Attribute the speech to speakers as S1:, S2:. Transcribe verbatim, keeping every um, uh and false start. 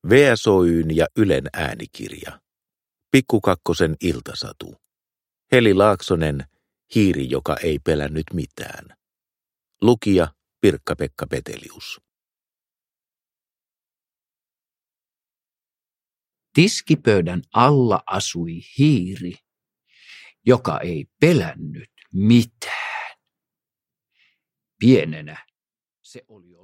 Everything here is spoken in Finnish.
S1: V S Oy:n ja Ylen äänikirja. Pikku Kakkosen iltasatu. Heli Laaksonen, hiiri, joka ei pelännyt mitään. Lukija Pirkka-Pekka Petelius.
S2: Tiskipöydän alla asui hiiri, joka ei pelännyt mitään. Pienenä se oli